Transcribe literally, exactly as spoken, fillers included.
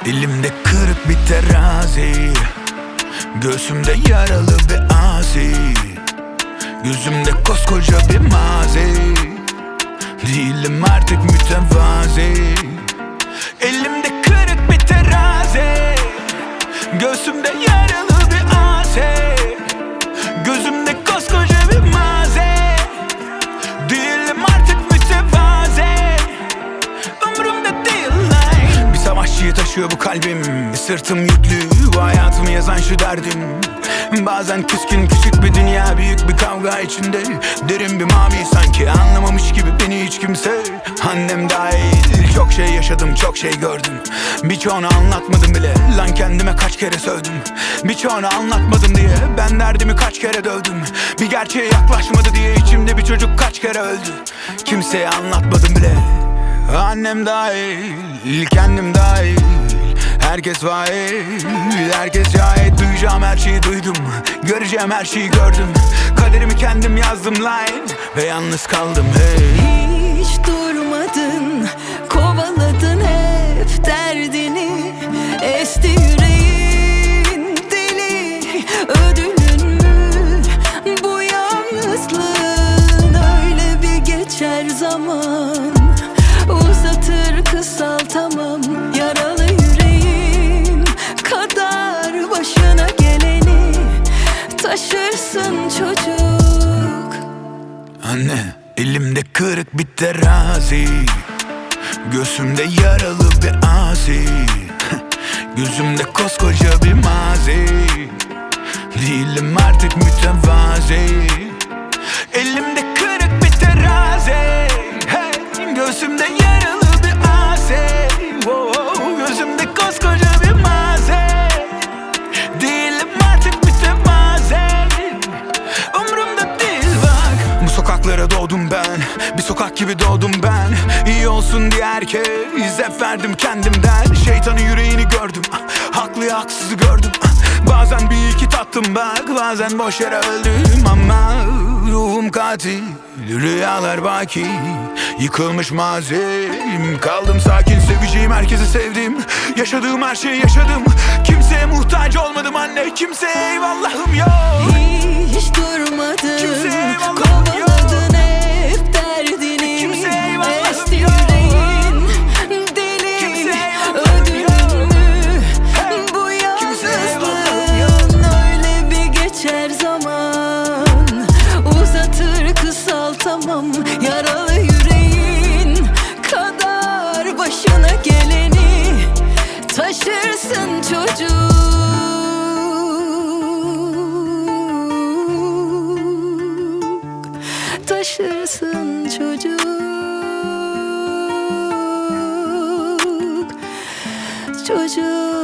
Dilimde kırık bir terazi, göğsümde yaralı bir asi, gözümde koskoca bir mazi. Değilim artık mütevazi. Elimde kırık bir terazi, göğsümde yaralı bir asi, gözümde koskoca bir mazi. Değilim artık mütevazi. Umrumda değil lan. Bir savaşçıyı taşıyor bu kalbim, bir sırtım yüklü, bu hayatımı yazan şu derdim. Bazen küskün küçük bir dünya, büyük bir kavga içinde. Derin bir mavi sanki, anlamamış gibi beni hiç kimse. Annem dahil çok şey yaşadım, çok şey gördüm. Birçoğunu anlatmadım bile, lan kendime kaç kere sövdüm. Birçoğunu anlatmadım diye ben derdimi kaç kere dövdüm. Bir gerçeğe yaklaşmadı diye içimde bir çocuk kaç kere öldü. Kimseye anlatmadım bile, annem dahil, kendim dahil. Herkes vail, herkes şahit. Duyacağım her şeyi duydum, göreceğim her şeyi gördüm. Kaderimi kendim yazdım line ve yalnız kaldım hey. Hiç durmadın, kovaladın hep derdini. Esti yüreğin deli, ödülün mü bu yalnızlığın? Öyle bir geçer zaman, uzatır kısaltamam yaralı yüreğin kadar. Başına geleni taşırsın çocuk. Anne, elimde kırık bir terazi, göğsümde yaralı bir asi, gözümde koskoca bir mazi. Değilim artık mütevazi. Elimde kırık bir terazi, hey, göğsümde yaralı bir asi, oh, gözümde koskoca bir mazi. Değilim artık mütevazi. Umrumda değil bak. Bu sokaklara doğdum ben, bir sokak gibi doğdum ben. İyi olsun diye herkes hep verdim kendimden. Şeytanın yüreğini gördüm, haklıyı haksızı gördüm. Bazen bir iki tattım bak, bazen boş yere öldüm. Ama ruhum katil, rüyalar baki, yıkılmış mazim. Kaldım sakin, seveceğim herkesi sevdim. Yaşadığım her şeyi yaşadım. Kimseye muhtaç olmadım anne, kimseye eyvallahım yok. Hiç durmadın, Kimseye eyvallahım yok. kovaladın hep derdini. Kimseye eyvallahım Esti yok. yüreğin deli, Kimseye eyvallahım ödülün mü bu Kimseye eyvallahım yalnızlığın? Öyle bir geçer zaman, uzatır kısaltamam yaralı yüreğin kadar. Başına geleni taşırsın çocuk. Taşırsın çocuk. Çocuk.